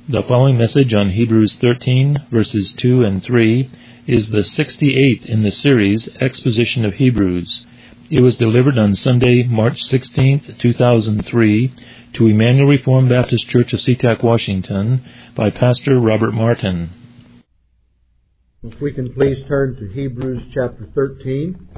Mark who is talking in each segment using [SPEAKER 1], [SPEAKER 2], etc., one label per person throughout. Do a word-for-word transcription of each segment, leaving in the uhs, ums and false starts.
[SPEAKER 1] The following message on Hebrews thirteen, verses two and three, is the sixty-eighth in the series, Exposition of Hebrews. It was delivered on Sunday, March sixteenth, two thousand three, to Emmanuel Reformed Baptist Church of SeaTac, Washington, by Pastor Robert Martin.
[SPEAKER 2] If we can please turn to Hebrews chapter thirteen.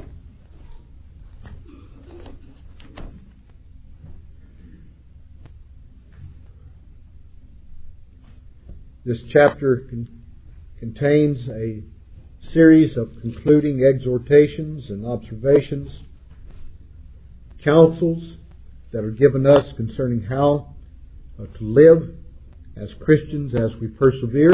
[SPEAKER 2] This chapter con- contains a series of concluding exhortations and observations, counsels that are given us concerning how uh, to live as Christians as we persevere.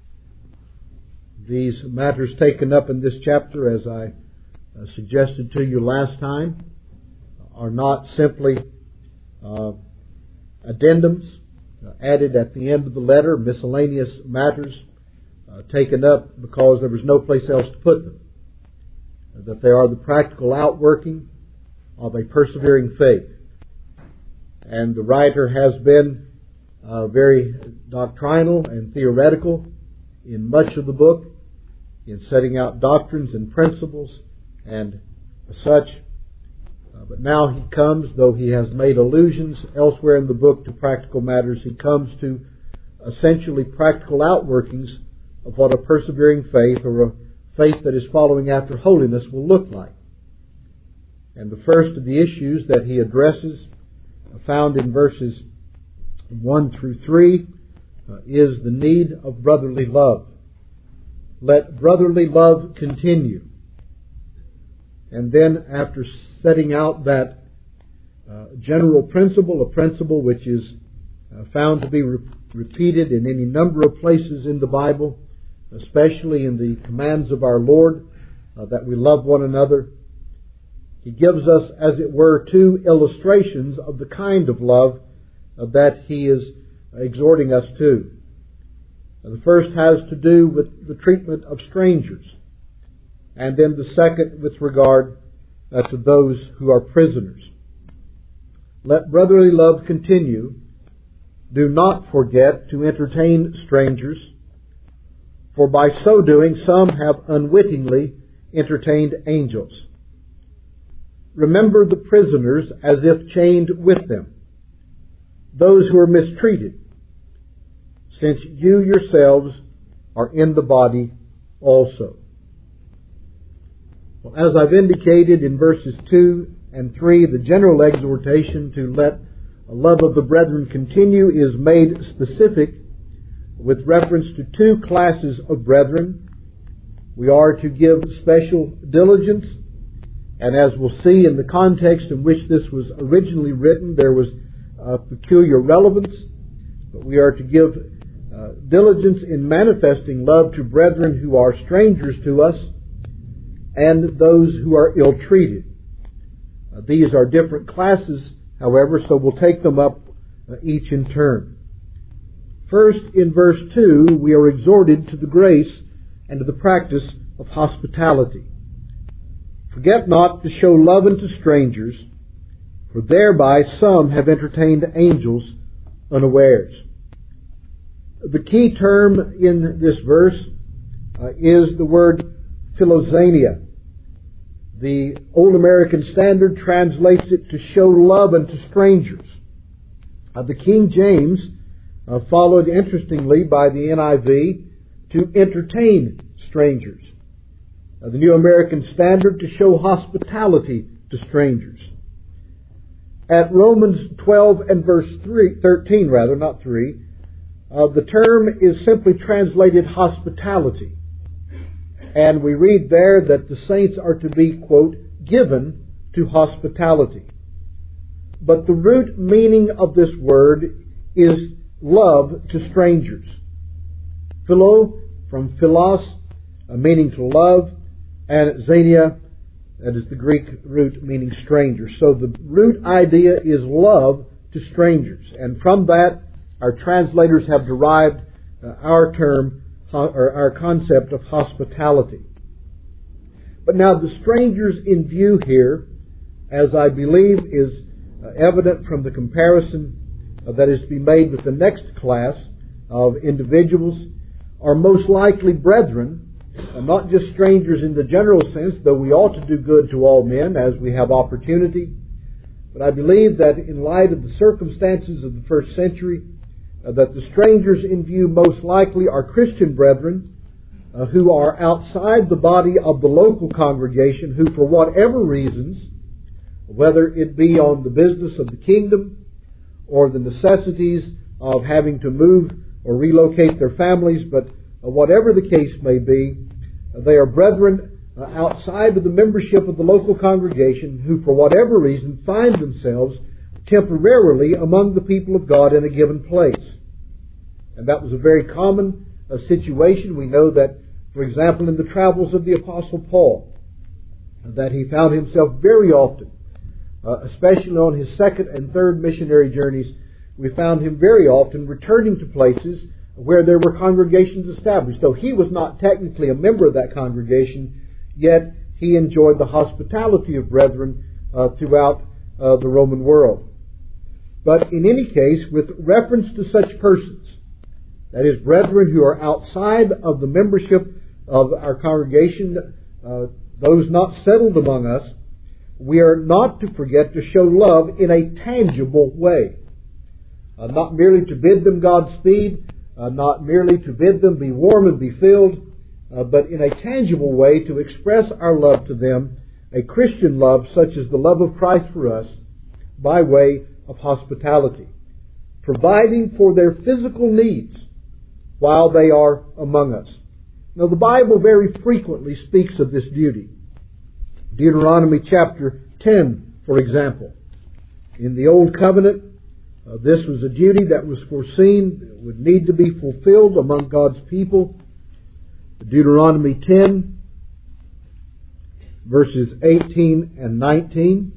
[SPEAKER 2] These matters taken up in this chapter, as I uh, suggested to you last time, are not simply uh, addendums uh, added at the end of the letter, miscellaneous matters uh, taken up because there was no place else to put them. Uh, that they are the practical outworking of a persevering faith. And the writer has been uh, very doctrinal and theoretical in much of the book, in setting out doctrines and principles and such. Uh, but now he comes, though he has made allusions elsewhere in the book to practical matters, he comes to essentially practical outworkings of what a persevering faith or a faith that is following after holiness will look like. And the first of the issues that he addresses, uh, found in verses one through three, uh, is the need of brotherly love. Let brotherly love continue. And then after setting out that uh, general principle, a principle which is uh, found to be re- repeated in any number of places in the Bible, especially in the commands of our Lord, uh, that we love one another, he gives us, as it were, two illustrations of the kind of love uh, that he is exhorting us to. The first has to do with the treatment of strangers, and then the second with regard uh, to those who are prisoners. Let brotherly love continue. Do not forget to entertain strangers, for by so doing some have unwittingly entertained angels. Remember the prisoners as if chained with them, those who are mistreated, since you yourselves are in the body also. Well, as I've indicated in verses two and three, the general exhortation to let a love of the brethren continue is made specific with reference to two classes of brethren. We are to give special diligence, and as we'll see in the context in which this was originally written, there was a peculiar relevance, but we are to give Uh, diligence in manifesting love to brethren who are strangers to us and those who are ill-treated. Uh, these are different classes, however, so we'll take them up uh, each in turn. First, in verse two, we are exhorted to the grace and to the practice of hospitality. Forget not to show love unto strangers, for thereby some have entertained angels unawares. The key term in this verse uh, is the word philoxenia. The Old American Standard translates it to show love unto strangers. Uh, the King James uh, followed, interestingly, by the N I V, to entertain strangers. Uh, the New American Standard, to show hospitality to strangers. At Romans twelve and verse three, thirteen, rather, not three, Uh, the term is simply translated hospitality. And we read there that the saints are to be, quote, given to hospitality. But the root meaning of this word is love to strangers. Philo, from philos, uh, meaning to love, and xenia, that is the Greek root meaning stranger. So the root idea is love to strangers. And from that, our translators have derived uh, our term, or our concept of hospitality. But now the strangers in view here, as I believe is uh, evident from the comparison uh, that is to be made with the next class, of individuals are most likely brethren, and not just strangers in the general sense, though we ought to do good to all men as we have opportunity. But I believe that in light of the circumstances of the first century, uh, that the strangers in view most likely are Christian brethren uh, who are outside the body of the local congregation, who for whatever reasons, whether it be on the business of the kingdom or the necessities of having to move or relocate their families, but uh, whatever the case may be, uh, they are brethren uh, outside of the membership of the local congregation who for whatever reason find themselves temporarily among the people of God in a given place. And that was a very common uh, situation. We know that, for example, in the travels of the Apostle Paul, that he found himself very often, uh, especially on his second and third missionary journeys, we found him very often returning to places where there were congregations established. Though he was not technically a member of that congregation, yet he enjoyed the hospitality of brethren uh, throughout uh, the Roman world. But in any case, with reference to such persons, that is, brethren who are outside of the membership of our congregation, uh, those not settled among us, we are not to forget to show love in a tangible way. Uh, not merely to bid them Godspeed, uh, not merely to bid them be warm and be filled, uh, but in a tangible way to express our love to them, a Christian love such as the love of Christ for us, by way of hospitality, providing for their physical needs while they are among us. Now, the Bible very frequently speaks of this duty. Deuteronomy chapter ten, for example. In the Old Covenant, uh, this was a duty that was foreseen, would need to be fulfilled among God's people. Deuteronomy ten, verses eighteen and nineteen.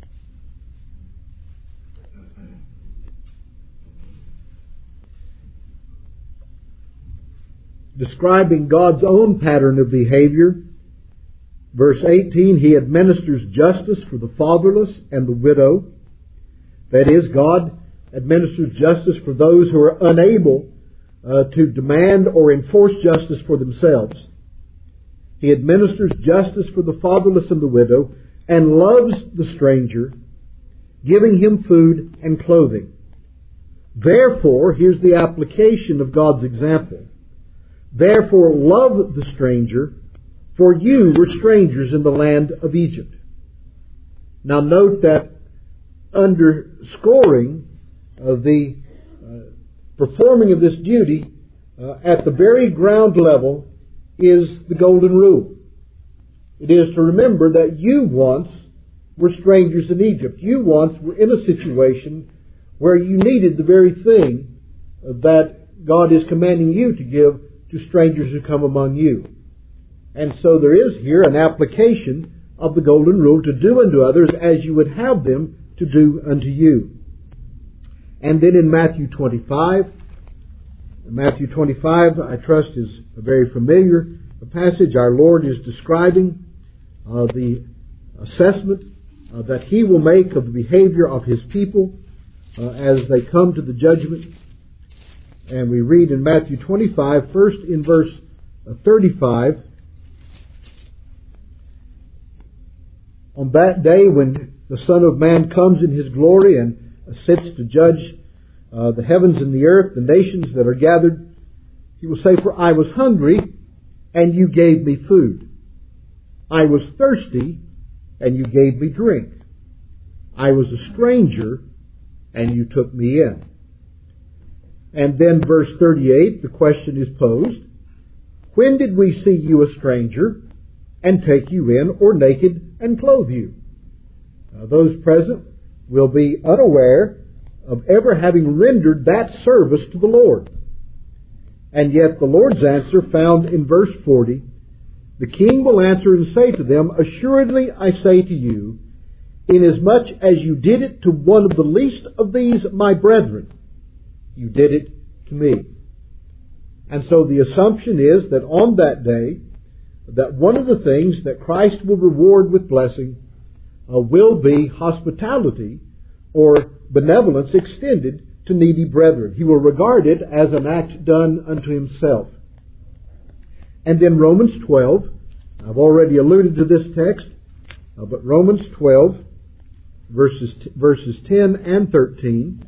[SPEAKER 2] Describing God's own pattern of behavior. Verse eighteen, He administers justice for the fatherless and the widow. That is, God administers justice for those who are unable uh, to demand or enforce justice for themselves. He administers justice for the fatherless and the widow and loves the stranger, giving him food and clothing. Therefore, here's the application of God's example. Therefore, love the stranger, for you were strangers in the land of Egypt. Now note that underscoring uh, the uh, performing of this duty uh, at the very ground level is the golden rule. It is to remember that you once were strangers in Egypt. You once were in a situation where you needed the very thing that God is commanding you to give to strangers who come among you. And so there is here an application of the golden rule to do unto others as you would have them to do unto you. And then in Matthew twenty-five, Matthew twenty-five, I trust, is a very familiar passage. Our Lord is describing uh, the assessment uh, that He will make of the behavior of His people uh, as they come to the judgment. And we read in Matthew twenty-five, first in verse thirty-five, on that day when the Son of Man comes in His glory and sits to judge uh, the heavens and the earth, the nations that are gathered, He will say, For I was hungry, and you gave me food. I was thirsty, and you gave me drink. I was a stranger, and you took me in. And then verse thirty-eight, the question is posed, When did we see you a stranger and take you in, or naked and clothe you? Now, those present will be unaware of ever having rendered that service to the Lord. And yet the Lord's answer found in verse forty, The king will answer and say to them, Assuredly I say to you, inasmuch as you did it to one of the least of these my brethren, you did it to me. And so the assumption is that on that day, that one of the things that Christ will reward with blessing uh, will be hospitality or benevolence extended to needy brethren. He will regard it as an act done unto himself. And then Romans twelve, I've already alluded to this text, uh, but Romans twelve, verses, verses ten and thirteen,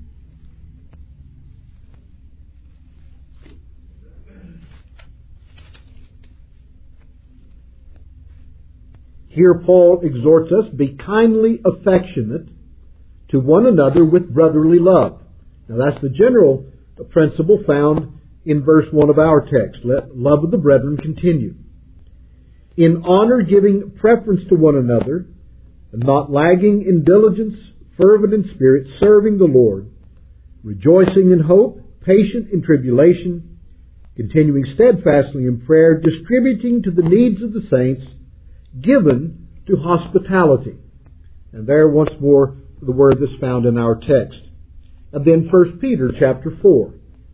[SPEAKER 2] here Paul exhorts us, be kindly affectionate to one another with brotherly love. Now that's the general principle found in verse one of our text. Let love of the brethren continue. In honor giving preference to one another, not lagging in diligence, fervent in spirit, serving the Lord, rejoicing in hope, patient in tribulation, continuing steadfastly in prayer, distributing to the needs of the saints, given to hospitality. And there once more the word that's found in our text. And then First Peter chapter four.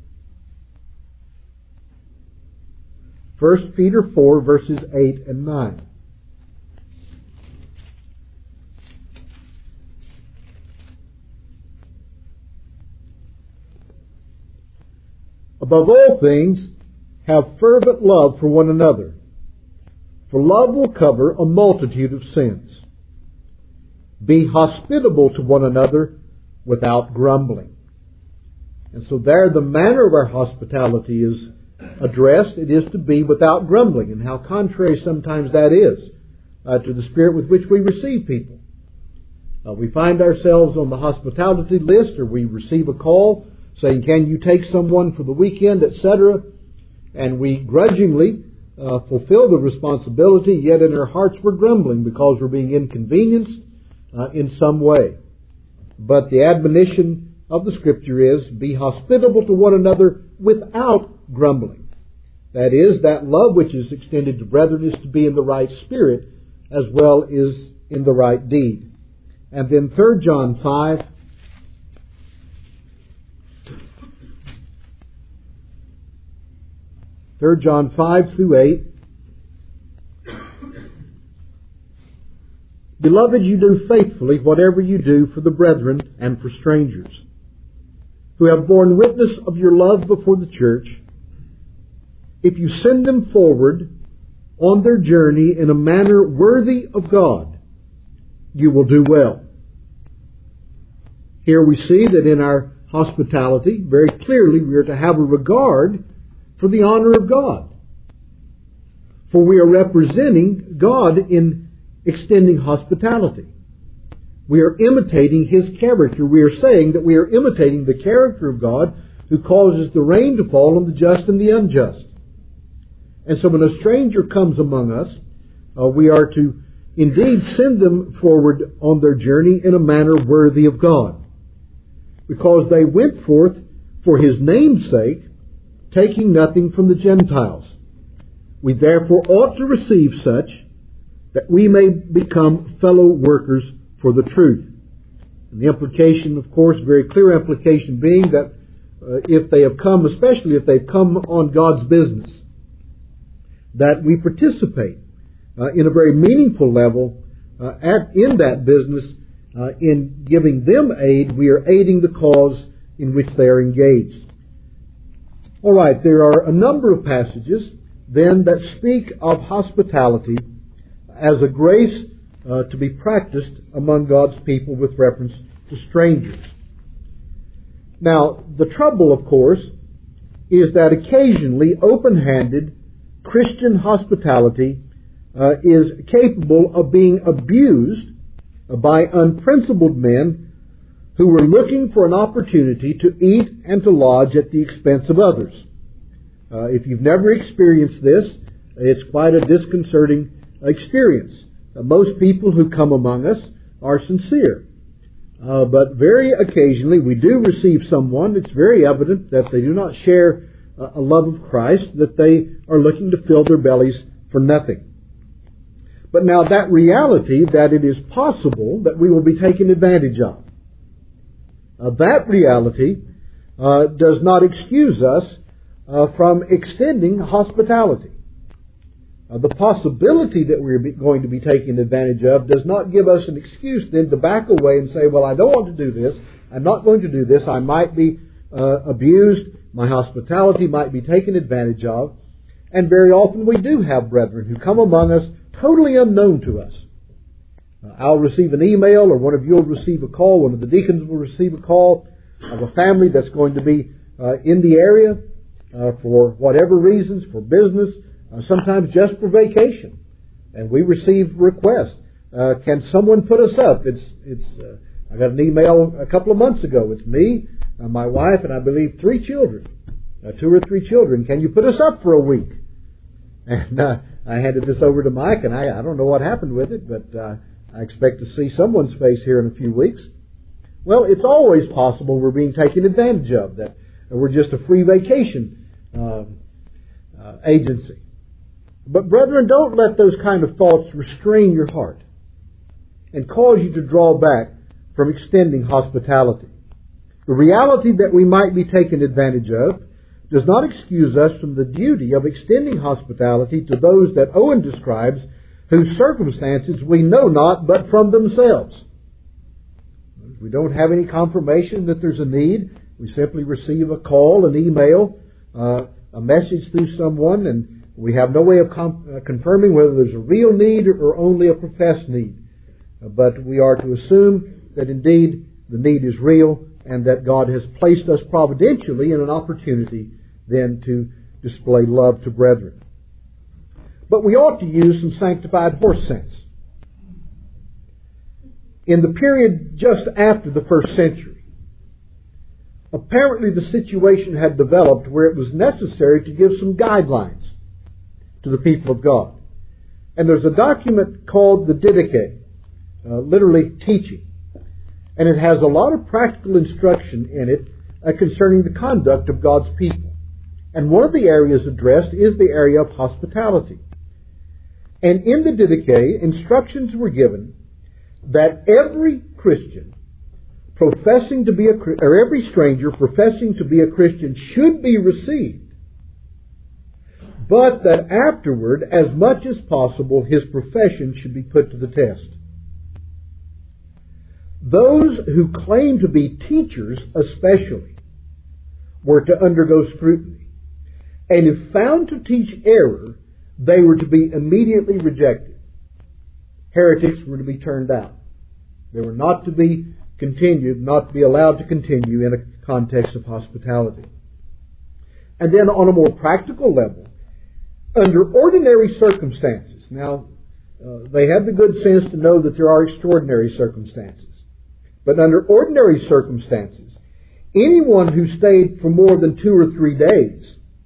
[SPEAKER 2] First Peter four, verses eight and nine. Above all things, have fervent love for one another, for love will cover a multitude of sins. Be hospitable to one another without grumbling. And so there the manner of our hospitality is addressed. It is to be without grumbling. And how contrary sometimes that is uh, to the spirit with which we receive people. Uh, we find ourselves on the hospitality list, or we receive a call saying, can you take someone for the weekend, et cetera. And we grudgingly uh, fulfill the responsibility, yet in our hearts we're grumbling because we're being inconvenienced uh, in some way. But the admonition of the Scripture is, be hospitable to one another without grumbling. That is, that love which is extended to brethren is to be in the right spirit as well as in the right deed. And then Third John five, Third John five through eight. Beloved, you do faithfully whatever you do for the brethren and for strangers, who have borne witness of your love before the church. If you send them forward on their journey in a manner worthy of God, you will do well. Here we see that in our hospitality, very clearly we are to have a regard for the honor of God. For we are representing God in extending hospitality. We are imitating His character. We are saying that we are imitating the character of God who causes the rain to fall on the just and the unjust. And so when a stranger comes among us, uh, we are to indeed send them forward on their journey in a manner worthy of God, because they went forth for His name's sake, taking nothing from the Gentiles. We therefore ought to receive such, that we may become fellow workers for the truth. And the implication, of course, very clear implication being that uh, if they have come, especially if they've come on God's business, that we participate uh, in a very meaningful level uh, at, in that business. Uh, in giving them aid, we are aiding the cause in which they are engaged. All right, there are a number of passages then that speak of hospitality as a grace uh, to be practiced among God's people with reference to strangers. Now, the trouble, of course, is that occasionally open-handed Christian hospitality uh, is capable of being abused by unprincipled men who were looking for an opportunity to eat and to lodge at the expense of others. Uh, if you've never experienced this, it's quite a disconcerting experience. Uh, most people who come among us are sincere. Uh, but very occasionally we do receive someone, it's very evident that they do not share uh, a love of Christ, that they are looking to fill their bellies for nothing. But now that reality that it is possible that we will be taken advantage of, uh, that reality uh, does not excuse us uh, from extending hospitality. Uh, the possibility that we're going to be taken advantage of does not give us an excuse then to back away and say, well, I don't want to do this. I'm not going to do this. I might be uh, abused. My hospitality might be taken advantage of. And very often we do have brethren who come among us totally unknown to us. Uh, I'll receive an email, or one of you will receive a call. One of the deacons will receive a call of a family that's going to be uh, in the area uh, for whatever reasons, for business, uh, sometimes just for vacation. And we receive requests. Uh, can someone put us up? It's it's. Uh, I got an email a couple of months ago. It's me, uh, my wife, and I believe three children, uh, two or three children. Can you put us up for a week? And uh, I handed this over to Mike, and I, I don't know what happened with it, but uh, I expect to see someone's face here in a few weeks. Well, it's always possible we're being taken advantage of, that we're just a free vacation uh, uh, agency. But brethren, don't let those kind of thoughts restrain your heart and cause you to draw back from extending hospitality. The reality that we might be taken advantage of does not excuse us from the duty of extending hospitality to those that Owen describes, whose circumstances we know not but from themselves. We don't have any confirmation that there's a need. We simply receive a call, an email, uh, a message through someone, and we have no way of com- uh, confirming whether there's a real need or only a professed need. Uh, but we are to assume that indeed the need is real, and that God has placed us providentially in an opportunity then to display love to brethren. But we ought to use some sanctified horse sense. In the period just after the first century, apparently the situation had developed where it was necessary to give some guidelines to the people of God. And there's a document called the Didache, uh, literally teaching. And it has a lot of practical instruction in it uh, concerning the conduct of God's people. And one of the areas addressed is the area of hospitality. And in the Didache, instructions were given that every Christian professing to be a, or every stranger professing to be a Christian should be received, but that afterward, as much as possible, his profession should be put to the test. Those who claim to be teachers especially were to undergo scrutiny. And if found to teach error, they were to be immediately rejected. Heretics were to be turned out. They were not to be continued, not to be allowed to continue in a context of hospitality. And then on a more practical level, under ordinary circumstances, now uh, they have the good sense to know that there are extraordinary circumstances. But under ordinary circumstances, anyone who stayed for more than two or three days,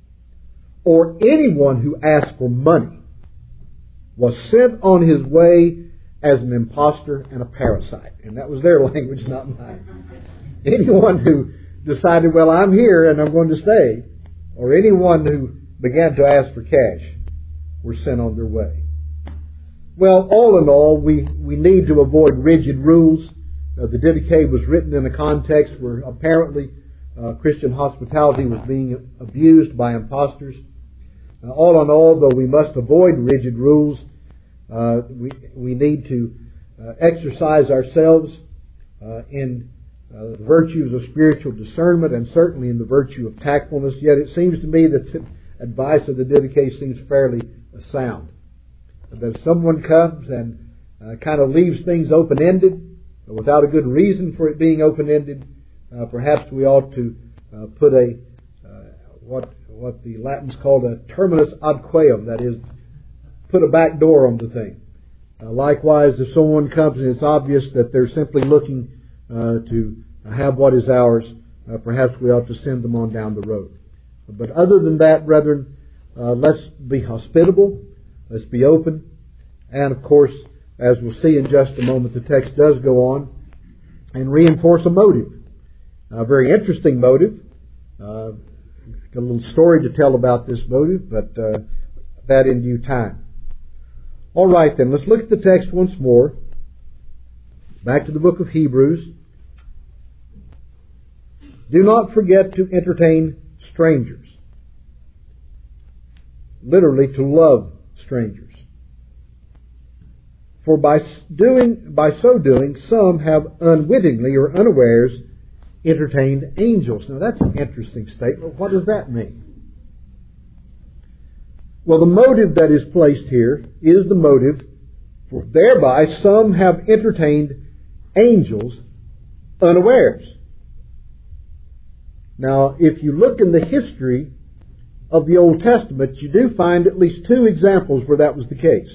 [SPEAKER 2] or anyone who asked for money, was sent on his way as an imposter and a parasite. And that was their language, not mine. Anyone who decided, well, I'm here and I'm going to stay, or anyone who began to ask for cash, were sent on their way. Well, all in all, we, we need to avoid rigid rules. Uh, the Didache was written in a context where apparently uh, Christian hospitality was being abused by impostors. Uh, all in all, though we must avoid rigid rules, uh, we, we need to uh, exercise ourselves uh, in uh, the virtues of spiritual discernment and certainly in the virtue of tactfulness. Yet it seems to me that the advice of the Didache seems fairly sound. That if someone comes and uh, kind of leaves things open-ended, without a good reason for it being open-ended, uh, perhaps we ought to uh, put a uh, what what the Latins called a terminus ad queum, that is, put a back door on the thing. Uh, likewise, if someone comes and it's obvious that they're simply looking uh, to have what is ours, uh, perhaps we ought to send them on down the road. But other than that, brethren, uh, let's be hospitable, let's be open, and of course, as we'll see in just a moment, the text does go on and reinforce a motive. A very interesting motive. Uh, got a little story to tell about this motive, but uh, that in due time. All right, then, let's look at the text once more. Back to the book of Hebrews. Do not forget to entertain strangers. Literally, to love strangers. For by doing, by so doing, some have unwittingly or unawares entertained angels. Now that's an interesting statement. What does that mean? Well, the motive that is placed here is the motive for thereby some have entertained angels unawares. Now, if you look in the history of the Old Testament, you do find at least two examples where that was the case.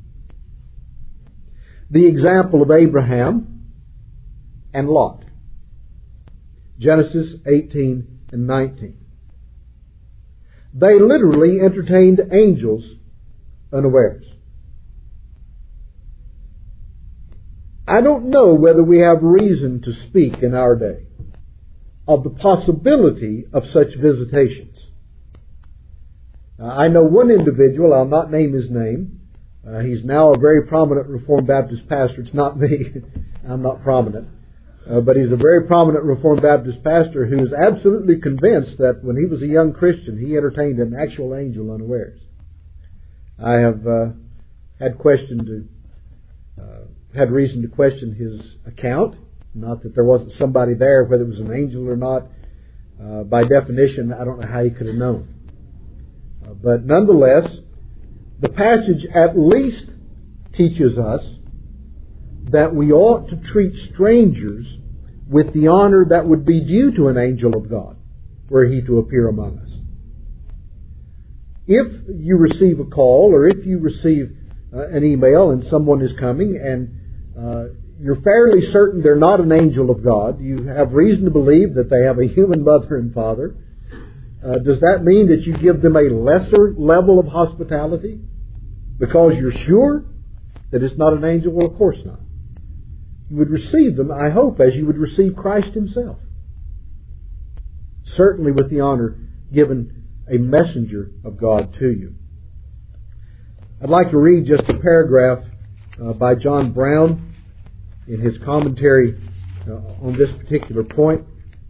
[SPEAKER 2] The example of Abraham and Lot. Genesis eighteen and nineteen. They literally entertained angels unawares. I don't know whether we have reason to speak in our day of the possibility of such visitations. Uh, I know one individual, I'll not name his name. Uh, he's now a very prominent Reformed Baptist pastor. It's not me. I'm not prominent. Uh, but he's a very prominent Reformed Baptist pastor who is absolutely convinced that when he was a young Christian, he entertained an actual angel unawares. I have uh, had question to, uh, had reason to question his account. Not that there wasn't somebody there, whether it was an angel or not. Uh, by definition, I don't know how he could have known. Uh, but nonetheless, the passage at least teaches us that we ought to treat strangers with the honor that would be due to an angel of God, were he to appear among us. If you receive a call or if you receive uh, an email and someone is coming and uh, you're fairly certain they're not an angel of God, you have reason to believe that they have a human mother and father, uh, does that mean that you give them a lesser level of hospitality because you're sure that it's not an angel? Well, of course not. You would receive them, I hope, as you would receive Christ Himself. Certainly with the honor given a messenger of God to you. I'd like to read just a paragraph uh, by John Brown in his commentary uh, on this particular point.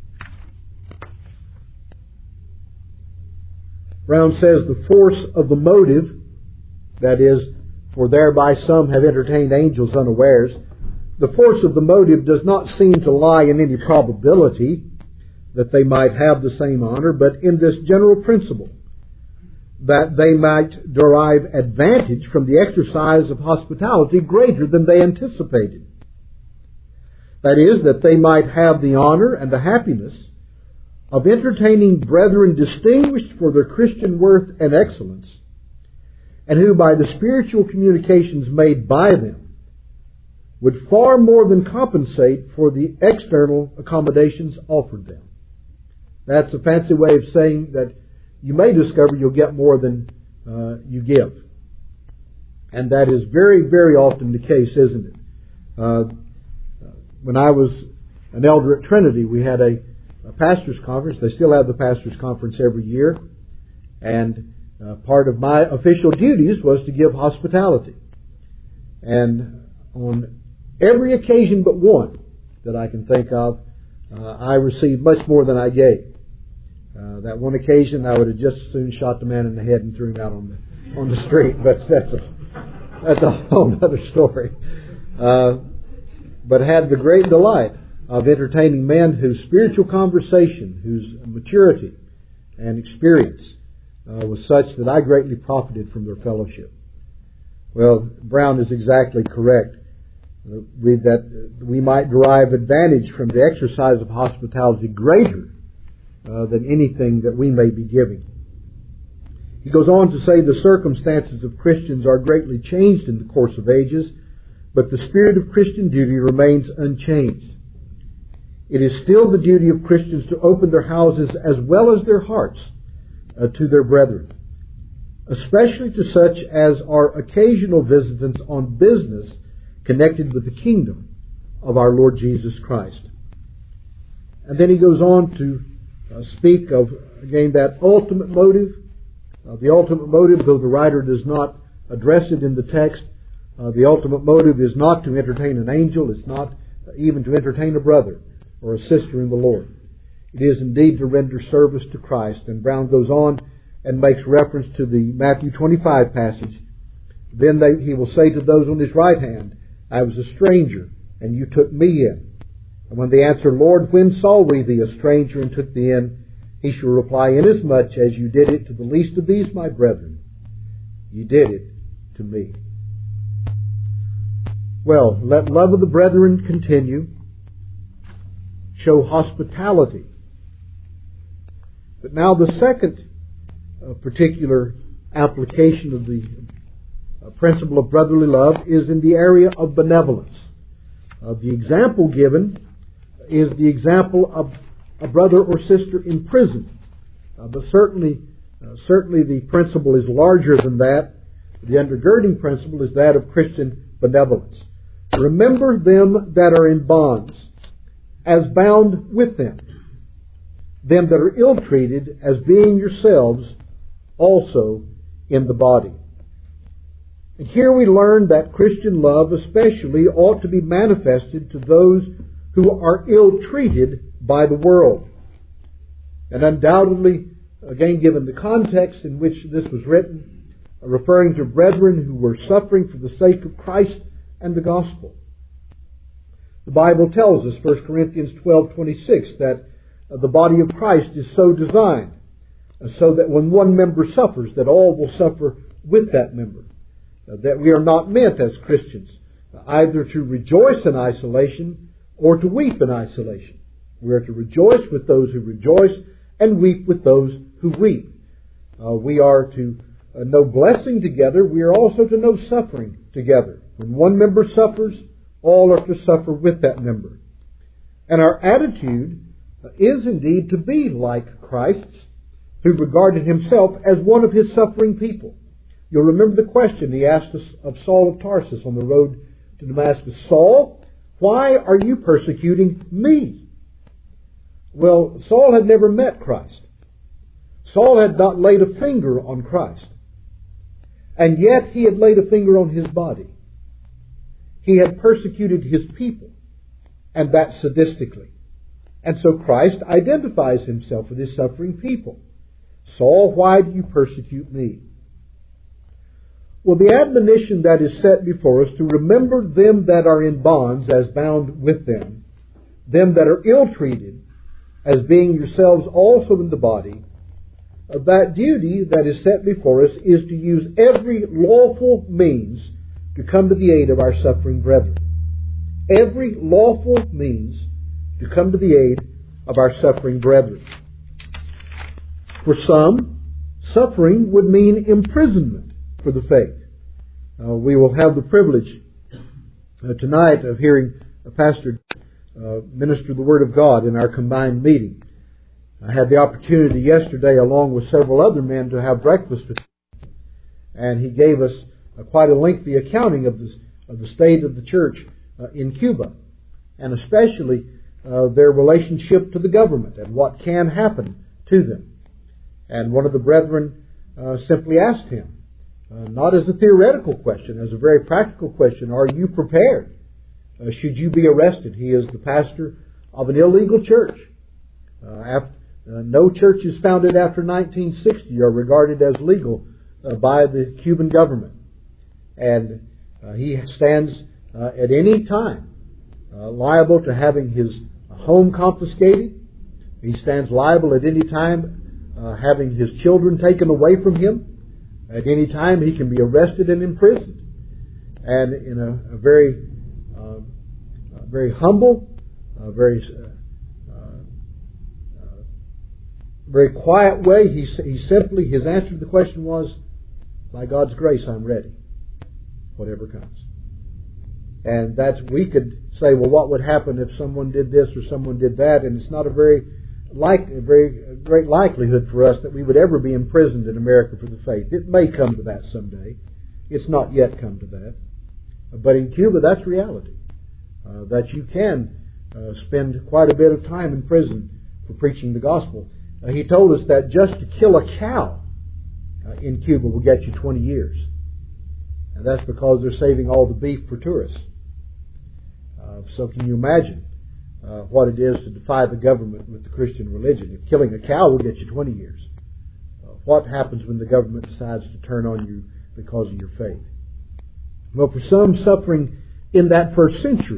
[SPEAKER 2] Brown says, the force of the motive, that is, for thereby some have entertained angels unawares, the force of the motive does not seem to lie in any probability that they might have the same honor, but in this general principle, that they might derive advantage from the exercise of hospitality greater than they anticipated. That is, that they might have the honor and the happiness of entertaining brethren distinguished for their Christian worth and excellence, and who by the spiritual communications made by them would far more than compensate for the external accommodations offered them. That's a fancy way of saying that you may discover you'll get more than uh, you give. And that is very, very often the case, isn't it? Uh, when I was an elder at Trinity, we had a, a pastor's conference. They still have the pastor's conference every year. And uh, part of my official duties was to give hospitality. And on every occasion but one that I can think of, uh, I received much more than I gave. Uh, that one occasion, I would have just as soon shot the man in the head and threw him out on the on the street. But that's a that's a whole other story. Uh, but had the great delight of entertaining men whose spiritual conversation, whose maturity and experience uh, was such that I greatly profited from their fellowship. Well, Brown is exactly correct. We, that we might derive advantage from the exercise of hospitality greater uh, than anything that we may be giving. He goes on to say the circumstances of Christians are greatly changed in the course of ages, but the spirit of Christian duty remains unchanged. It is still the duty of Christians to open their houses as well as their hearts uh, to their brethren, especially to such as are occasional visitants on business connected with the kingdom of our Lord Jesus Christ. And then he goes on to uh, speak of, again, that ultimate motive. Uh, the ultimate motive, though the writer does not address it in the text, uh, the ultimate motive is not to entertain an angel. It's not even to entertain a brother or a sister in the Lord. It is indeed to render service to Christ. And Brown goes on and makes reference to the Matthew twenty-five passage. Then they, he will say to those on his right hand, I was a stranger, and you took me in. And when they answer, Lord, when saw we thee a stranger and took thee in? He shall reply, Inasmuch as you did it to the least of these my brethren, you did it to me. Well, let love of the brethren continue. Show hospitality. But now the second uh, particular application of the uh, principle of brotherly love is in the area of benevolence. Uh, the example given is the example of a brother or sister in prison. Uh, but certainly, uh, certainly the principle is larger than that. The undergirding principle is that of Christian benevolence. Remember them that are in bonds, as bound with them. Them that are ill-treated, as being yourselves also in the body. And here we learn that Christian love especially ought to be manifested to those who are ill-treated by the world. And undoubtedly, again given the context in which this was written, referring to brethren who were suffering for the sake of Christ and the gospel. The Bible tells us, First Corinthians twelve twenty-six, that the body of Christ is so designed, so that when one member suffers, that all will suffer with that member. That we are not meant as Christians either to rejoice in isolation or to weep in isolation. We are to rejoice with those who rejoice and weep with those who weep. Uh, we are to uh, know blessing together. We are also to know suffering together. When one member suffers, all are to suffer with that member. And our attitude is indeed to be like Christ's, who regarded himself as one of his suffering people. You'll remember the question he asked us of Saul of Tarsus on the road to Damascus. Saul, why are you persecuting me? Well, Saul had never met Christ. Saul had not laid a finger on Christ. And yet he had laid a finger on his body. He had persecuted his people, and that sadistically. And so Christ identifies himself with his suffering people. Saul, why do you persecute me? Well, the admonition that is set before us to remember them that are in bonds as bound with them, them that are ill-treated as being yourselves also in the body, that duty that is set before us is to use every lawful means to come to the aid of our suffering brethren. Every lawful means to come to the aid of our suffering brethren. For some, suffering would mean imprisonment for the faith. Uh, we will have the privilege uh, tonight of hearing a pastor uh, minister the Word of God in our combined meeting. I had the opportunity yesterday, along with several other men, to have breakfast with him. And he gave us uh, quite a lengthy accounting of, this, of the state of the church uh, in Cuba, and especially uh, their relationship to the government and what can happen to them. And one of the brethren uh, simply asked him, uh, not as a theoretical question, as a very practical question, are you prepared? Uh, should you be arrested? He is the pastor of an illegal church. Uh, after, uh, no churches founded after nineteen sixty are regarded as legal uh, by the Cuban government. And uh, he stands uh, at any time uh, liable to having his home confiscated. He stands liable at any time Uh, having his children taken away from him. At any time he can be arrested and imprisoned. And in a, a very uh, a very humble, uh, very uh, uh, very quiet way, he, he simply, his answer to the question was, by God's grace I'm ready, whatever comes. And that's, we could say, well, what would happen if someone did this or someone did that? And it's not a very like a very great likelihood for us that we would ever be imprisoned in America for the faith. It may come to that someday. It's not yet come to that. But in Cuba, that's reality. Uh, that you can uh, spend quite a bit of time in prison for preaching the gospel. Uh, he told us that just to kill a cow uh, in Cuba will get you twenty years. And that's because they're saving all the beef for tourists. Uh, so can you imagine Uh, what it is to defy the government with the Christian religion? If killing a cow will get you twenty years, uh, what happens when the government decides to turn on you because of your faith? Well, for some, suffering in that first century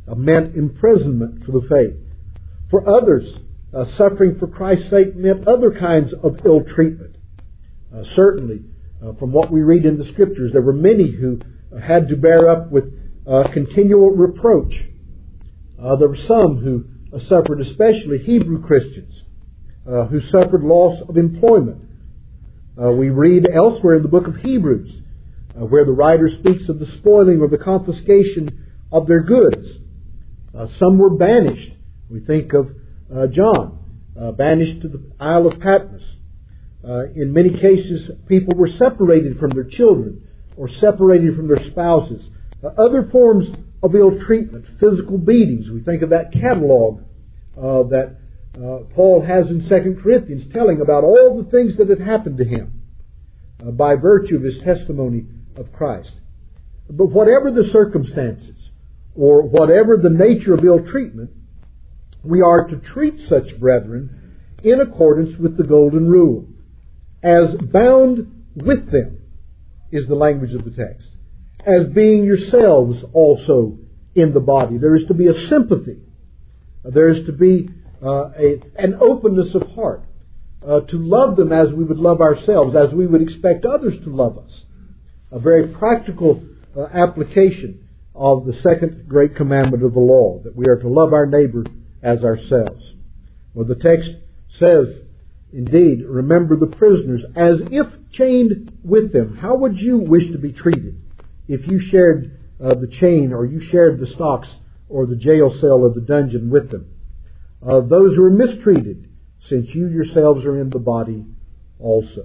[SPEAKER 2] uh, meant imprisonment for the faith. For others, uh, suffering for Christ's sake meant other kinds of ill treatment. Uh, certainly, uh, from what we read in the Scriptures, there were many who had to bear up with uh, continual reproach. Uh, there were some who uh, suffered, especially Hebrew Christians, uh, who suffered loss of employment. Uh, we read elsewhere in the book of Hebrews, uh, where the writer speaks of the spoiling or the confiscation of their goods. Uh, some were banished. We think of uh, John, uh, banished to the Isle of Patmos. Uh, in many cases, people were separated from their children or separated from their spouses. Uh, other forms of ill treatment, physical beatings. We think of that catalog uh, that uh, Paul has in Second Corinthians, telling about all the things that had happened to him uh, by virtue of his testimony of Christ. But whatever the circumstances or whatever the nature of ill treatment, we are to treat such brethren in accordance with the golden rule, as bound with them, is the language of the text, as being yourselves also in the body. There is to be a sympathy. There is to be uh, a, an openness of heart uh, to love them as we would love ourselves, as we would expect others to love us. A very practical uh, application of the second great commandment of the law, that we are to love our neighbor as ourselves. Well, the text says, indeed, remember the prisoners as if chained with them. How would you wish to be treated if you shared uh, the chain, or you shared the stocks or the jail cell or the dungeon with them? Uh, those who are mistreated, since you yourselves are in the body also.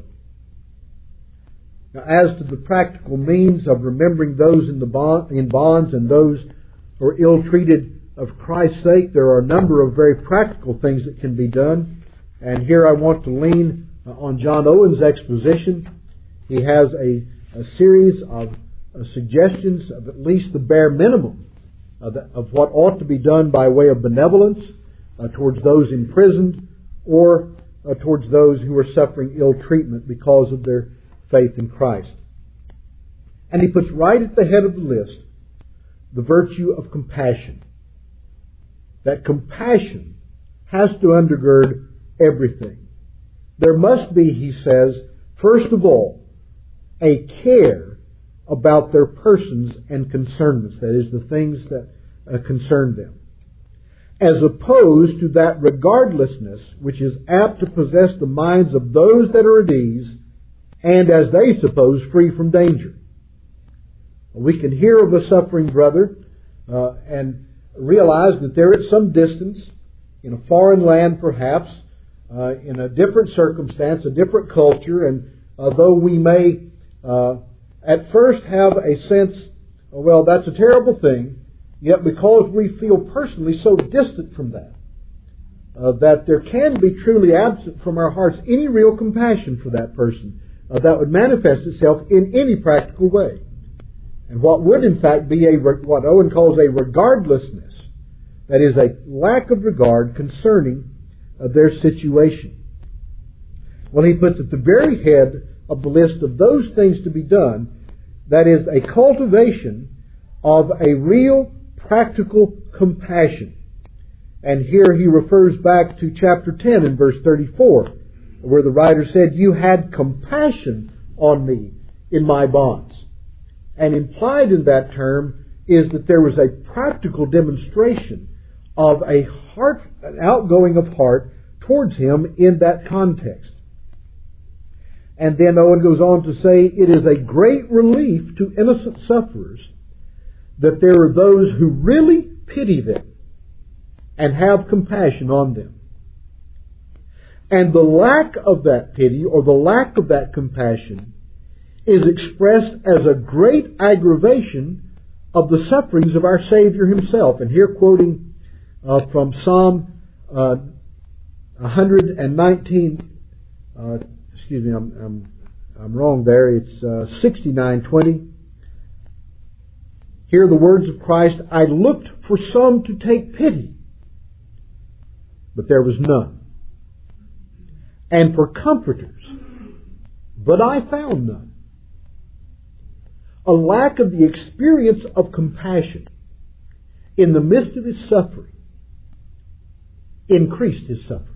[SPEAKER 2] Now, as to the practical means of remembering those in the bond, in bonds and those who are ill-treated of Christ's sake, there are a number of very practical things that can be done. And here I want to lean on John Owen's exposition. He has a, a series of uh, suggestions of at least the bare minimum of, the, of what ought to be done by way of benevolence uh, towards those imprisoned or uh, towards those who are suffering ill treatment because of their faith in Christ. And he puts right at the head of the list the virtue of compassion. That compassion has to undergird everything. There must be, he says, first of all, a care about their persons and concernments, that is, the things that uh, concern them, as opposed to that regardlessness which is apt to possess the minds of those that are at ease and, as they suppose, free from danger. We can hear of a suffering brother uh, and realize that they're at some distance, in a foreign land perhaps, uh, in a different circumstance, a different culture, and uh, though we may uh, at first have a sense, well, that's a terrible thing, yet because we feel personally so distant from that, uh, that there can be truly absent from our hearts any real compassion for that person uh, that would manifest itself in any practical way. And what would in fact be a, what Owen calls a regardlessness, that is, a lack of regard concerning uh, their situation. Well, he puts at the very head of the list of those things to be done, that is, a cultivation of a real practical compassion. And here he refers back to chapter ten and verse thirty-four, where the writer said, "You had compassion on me in my bonds." And implied in that term is that there was a practical demonstration of a heart, an outgoing of heart towards him in that context. And then Owen goes on to say, it is a great relief to innocent sufferers that there are those who really pity them and have compassion on them. And the lack of that pity or the lack of that compassion is expressed as a great aggravation of the sufferings of our Savior himself. And here quoting uh, from Psalm uh, one nineteen, uh, excuse me, I'm, I'm, I'm wrong there, it's uh, sixty-nine twenty. Hear the words of Christ, "I looked for some to take pity, but there was none. And for comforters, but I found none." A lack of the experience of compassion in the midst of his suffering, increased his suffering.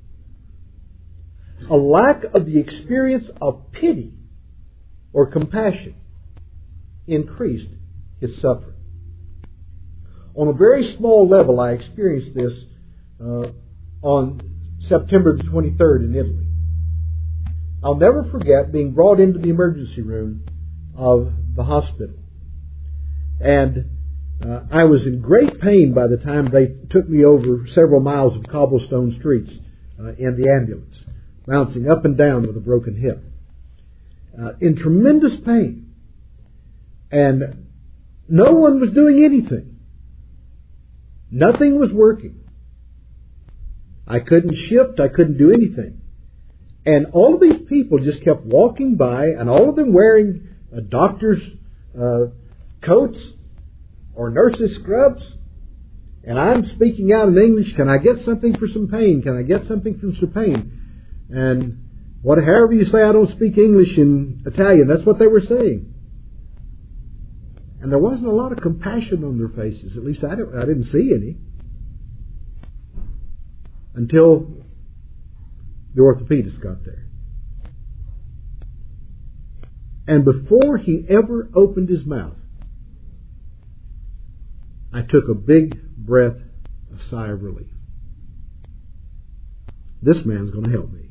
[SPEAKER 2] A lack of the experience of pity or compassion increased his suffering. On a very small level, I experienced this uh, on September the twenty-third in Italy. I'll never forget being brought into the emergency room of the hospital. And uh, I was in great pain by the time they took me over several miles of cobblestone streets uh, in the ambulance, bouncing up and down with a broken hip. Uh, in tremendous pain. And no one was doing anything. Nothing was working. I couldn't shift. I couldn't do anything. And all of these people just kept walking by, and all of them wearing uh, doctors' uh, coats or nurses' scrubs. And I'm speaking out in English. Can I get something for some pain? Can I get something for some pain? And what, however you say, I don't speak English in Italian, that's what they were saying. And there wasn't a lot of compassion on their faces. At least I, don't, I didn't see any. Until the orthopedist got there. And before he ever opened his mouth, I took a big breath, a sigh of relief. This man's going to help me.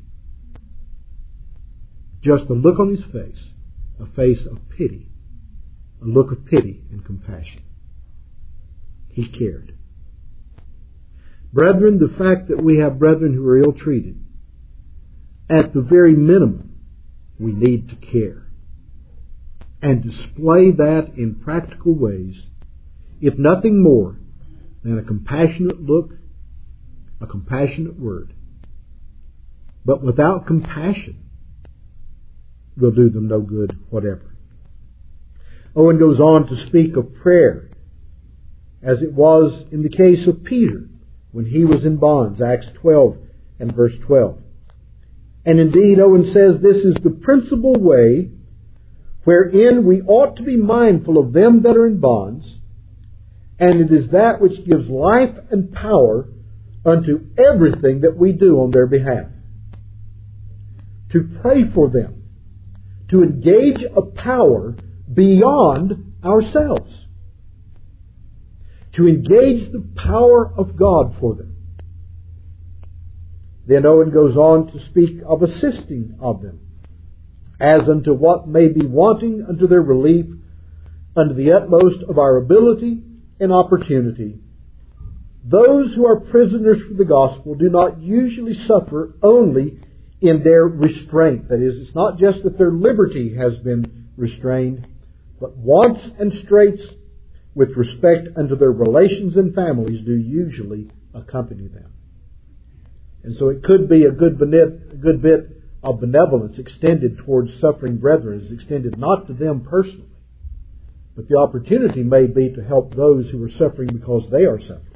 [SPEAKER 2] Just the look on his face, a face of pity, a look of pity and compassion. He cared. Brethren, the fact that we have brethren who are ill-treated, at the very minimum, we need to care and display that in practical ways, if nothing more than a compassionate look, a compassionate word. But without compassion, will do them no good whatever. Owen goes on to speak of prayer, as it was in the case of Peter when he was in bonds, Acts twelve and verse twelve. And indeed, Owen says this is the principal way wherein we ought to be mindful of them that are in bonds, and it is that which gives life and power unto everything that we do on their behalf. To pray for them, to engage a power beyond ourselves, to engage the power of God for them. Then Owen goes on to speak of assisting of them, as unto what may be wanting unto their relief, unto the utmost of our ability and opportunity. Those who are prisoners for the gospel do not usually suffer only in their restraint. That is, it's not just that their liberty has been restrained, but wants and straits with respect unto their relations and families do usually accompany them. And so it could be a good, a good bit of benevolence extended towards suffering brethren is extended not to them personally, but the opportunity may be to help those who are suffering because they are suffering.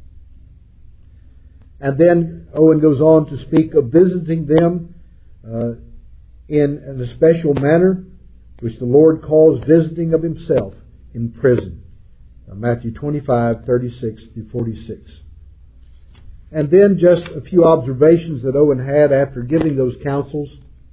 [SPEAKER 2] And then Owen goes on to speak of visiting them uh, in an especial manner, which the Lord calls visiting of Himself in prison. Uh, Matthew twenty-five, thirty-six through forty-six. And then just a few observations that Owen had after giving those counsels.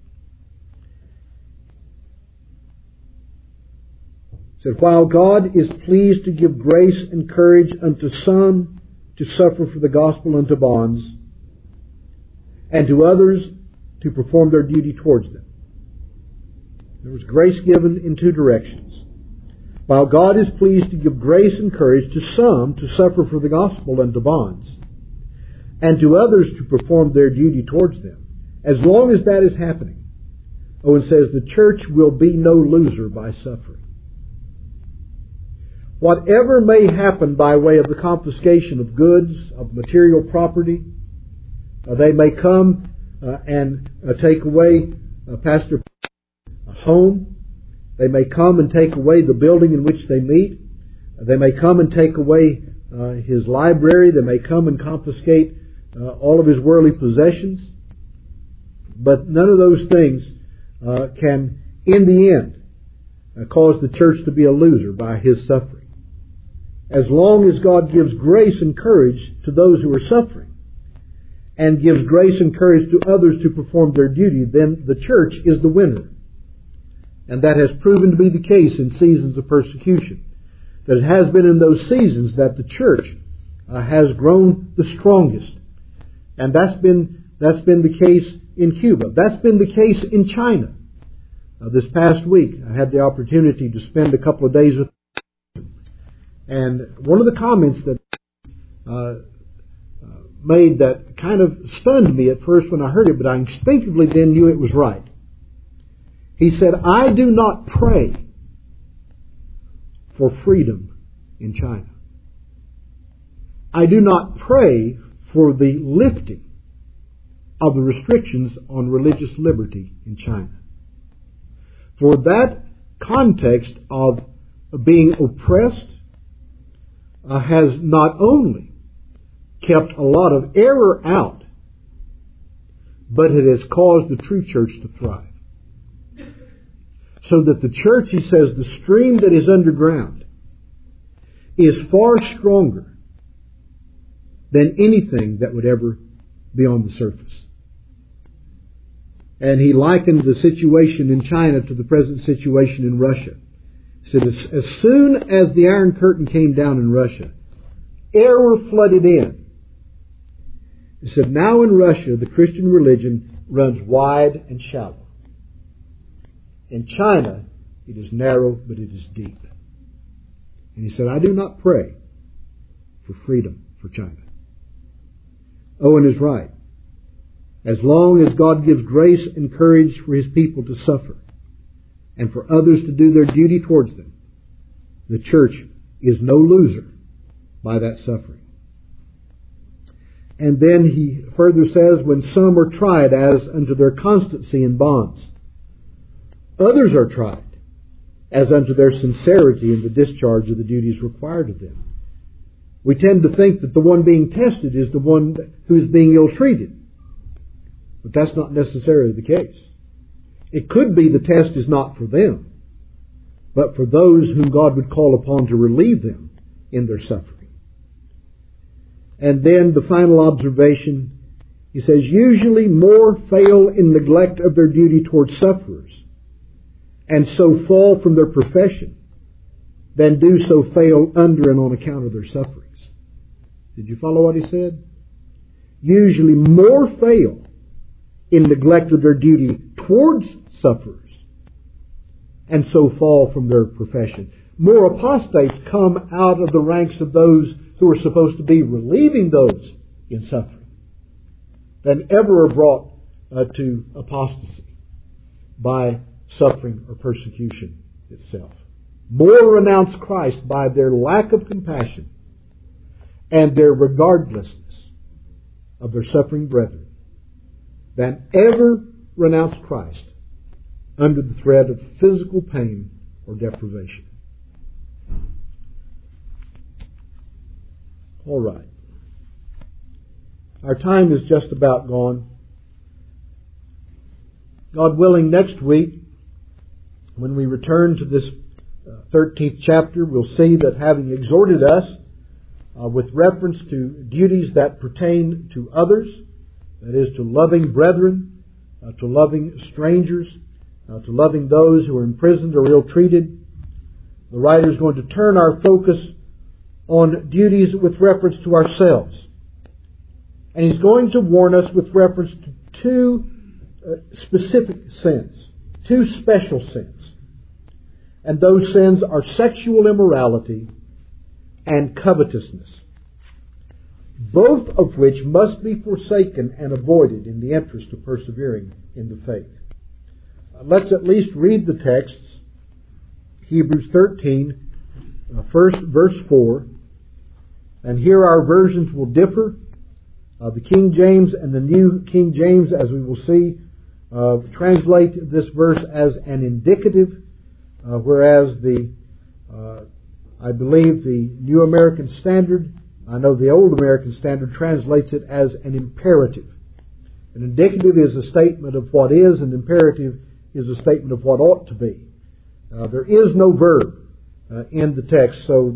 [SPEAKER 2] He said, while God is pleased to give grace and courage unto some to suffer for the gospel unto bonds, and to others to perform their duty towards them. There was grace given in two directions. While God is pleased to give grace and courage to some to suffer for the gospel unto bonds, and to others to perform their duty towards them, as long as that is happening, Owen says the church will be no loser by suffering. Whatever may happen by way of the confiscation of goods, of material property, uh, they may come uh, and uh, take away uh, Pastor a home. They may come and take away the building in which they meet. Uh, they may come and take away uh, his library. They may come and confiscate uh, all of his worldly possessions. But none of those things uh, can, in the end, uh, cause the church to be a loser by his suffering. as long as God gives grace and courage to those who are suffering, and gives grace and courage to others to perform their duty, then the church is the winner. And that has proven to be the case in seasons of persecution. That it has been in those seasons that the church uh, has grown the strongest. And that's been, that's been the case in Cuba. That's been the case in China. Uh, this past week, I had the opportunity to spend a couple of days with them. And one of the comments that uh, made that kind of stunned me at first when I heard it, but I instinctively then knew it was right. He said, I do not pray for freedom in China. I do not pray for the lifting of the restrictions on religious liberty in China. For that context of being oppressed uh, has not only kept a lot of error out, but it has caused the true church to thrive. So that the church, he says, the stream that is underground is far stronger than anything that would ever be on the surface. And he likened the situation in China to the present situation in Russia. He said, as, as soon as the Iron Curtain came down in Russia, error flooded in. He said, now in Russia, the Christian religion runs wide and shallow. In China, it is narrow, but it is deep. And he said, I do not pray for freedom for China. Owen is right. As long as God gives grace and courage for His people to suffer, and for others to do their duty towards them, the church is no loser by that suffering. And then he further says, when some are tried as unto their constancy in bonds, others are tried as unto their sincerity in the discharge of the duties required of them. We tend to think that the one being tested is the one who is being ill-treated. But that's not necessarily the case. It could be the test is not for them, but for those whom God would call upon to relieve them in their suffering. And then the final observation, he says, usually more fail in neglect of their duty towards sufferers, and so fall from their profession, than do so fail under and on account of their sufferings. Did you follow what he said? Usually more fail in neglect of their duty towards sufferers, and so fall from their profession. More apostates come out of the ranks of those who are supposed to be relieving those in suffering than ever are brought uh, to apostasy by suffering or persecution itself. More renounce Christ by their lack of compassion and their regardlessness of their suffering brethren than ever renounce Christ under the threat of physical pain or deprivation. All right. Our time is just about gone. God willing, next week, when we return to this thirteenth chapter, we'll see that having exhorted us uh, with reference to duties that pertain to others, that is, to loving brethren, uh, to loving strangers, uh, to loving those who are imprisoned or ill-treated, the writer is going to turn our focus on duties with reference to ourselves. And he's going to warn us with reference to two uh, specific sins, two special sins. And those sins are sexual immorality and covetousness, both of which must be forsaken and avoided in the interest of persevering in the faith. Uh, let's at least read the texts. Hebrews thirteen, uh, first verse four. And here our versions will differ. Uh, the King James and the New King James, as we will see, uh, translate this verse as an indicative, uh, whereas the, uh, I believe the New American Standard, I know the Old American Standard translates it as an imperative. An indicative is a statement of what is, and imperative is a statement of what ought to be. Uh, there is no verb uh, in the text, so the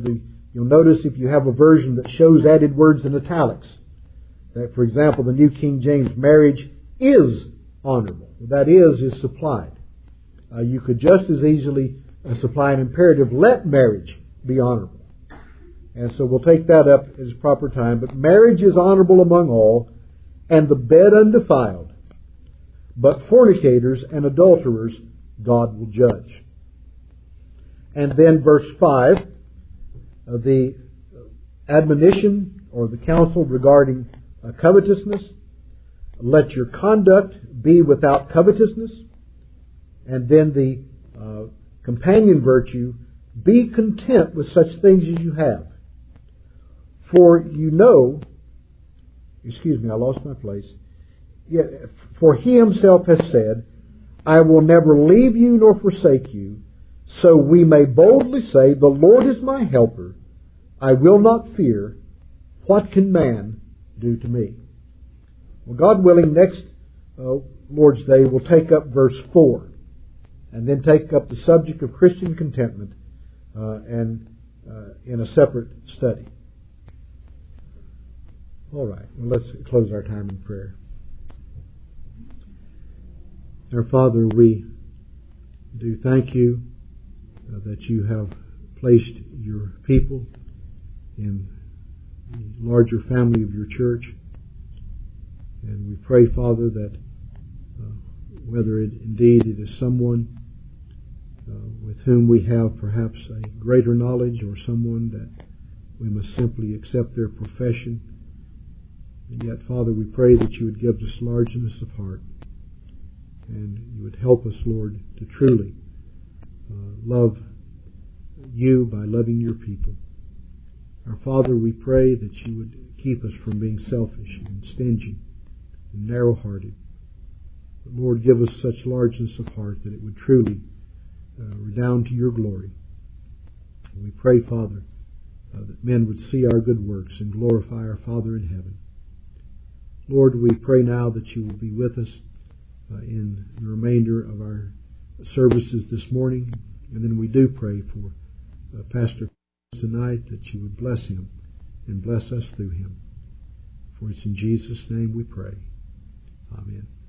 [SPEAKER 2] You'll notice if you have a version that shows added words in italics, that, for example, the New King James, marriage is honorable. That is is supplied. Uh, you could just as easily uh, supply an imperative, let marriage be honorable. And so we'll take that up at its proper time. But marriage is honorable among all, and the bed undefiled. But fornicators and adulterers God will judge. And then verse five, uh, the admonition or the counsel regarding uh, covetousness. Let your conduct be without covetousness. And then the uh, companion virtue, be content with such things as you have. For you know, excuse me, I lost my place. Yeah, for He Himself has said, I will never leave you nor forsake you. So we may boldly say, the Lord is my helper. I will not fear. What can man do to me? Well, God willing, next uh, Lord's Day we'll take up verse four. And then take up the subject of Christian contentment uh, and uh, in a separate study. All right. Well, let's close our time in prayer. Our Father, we do thank you uh, that you have placed your people in the larger family of your church. And we pray, Father, that uh, whether it, indeed it is someone uh, with whom we have perhaps a greater knowledge or someone that we must simply accept their profession, and yet, Father, we pray that you would give us largeness of heart and you would help us, Lord, to truly uh, love you by loving your people. Our Father, we pray that you would keep us from being selfish and stingy and narrow-hearted. But Lord, give us such largeness of heart that it would truly uh, redound to your glory. And we pray, Father, uh, that men would see our good works and glorify our Father in heaven. Lord, we pray now that you will be with us uh, in the remainder of our services this morning. And then we do pray for uh, Pastor tonight, that you would bless him and bless us through him. For it's in Jesus' name we pray. Amen.